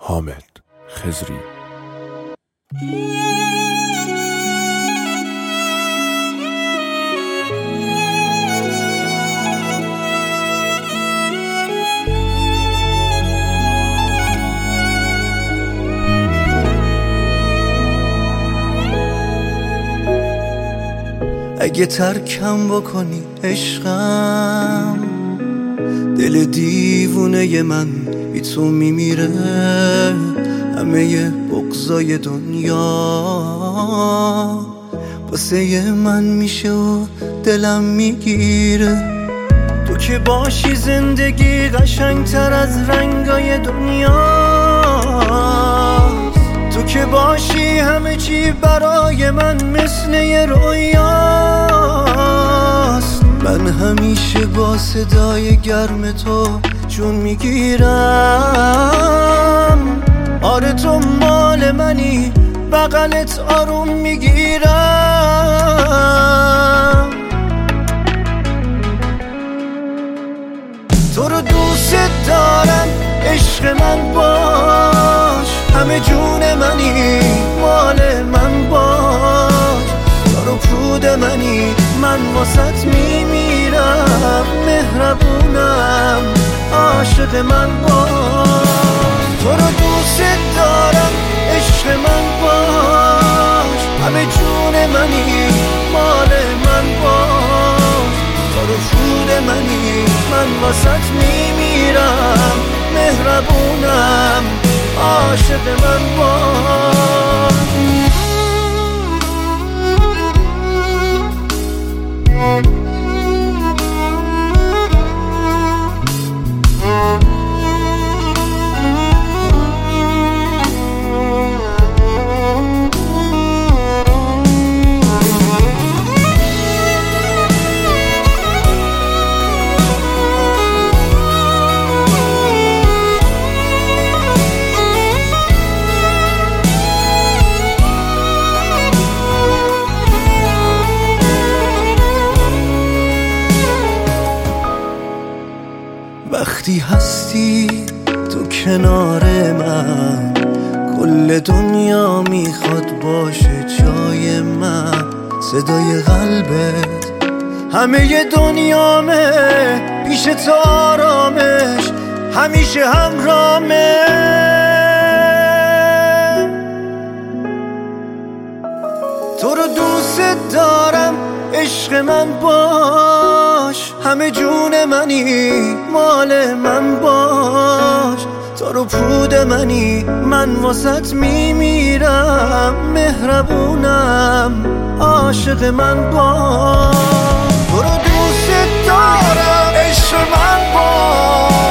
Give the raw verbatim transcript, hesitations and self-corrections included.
حامد خضری. اگه ترکم بکنی عشقم، دل دیوونه من بی تو میمیره. همه بغضای دنیا واسه من میشه و دلم میگیره. تو که باشی زندگی قشنگتر از رنگای دنیاست. تو که باشی همه چی برای من مثل یه رویاست. من همیشه با صدای گرم تو جون میگیرم. آره تو مال منی، بغلت آروم میگیرم. تو رو دوست دارم عشق من باش. همه جون منی، مال من باش. تو رو پود منی، من واسط میمیرم. مهربونم، عاشق من باش. تو رو دوست دارم عشق من باش. همه جون منی، مال من باش. تو رو پود منی، من واسط میمیرم. مهربونم، عاشق من باش. وقتی هستی تو کنار من، کل دنیا میخواد باشه جای من. صدای قلبت همه دنیامه، پیش تو آرامش همیشه همرامه. تو رو دوست دارم عشق من باش. همه جون منی، مال من باش. تو رو پود منی، من واسط میمیرم. مهربونم، عاشق من باش. تو رو دوست دارم عشق من باش.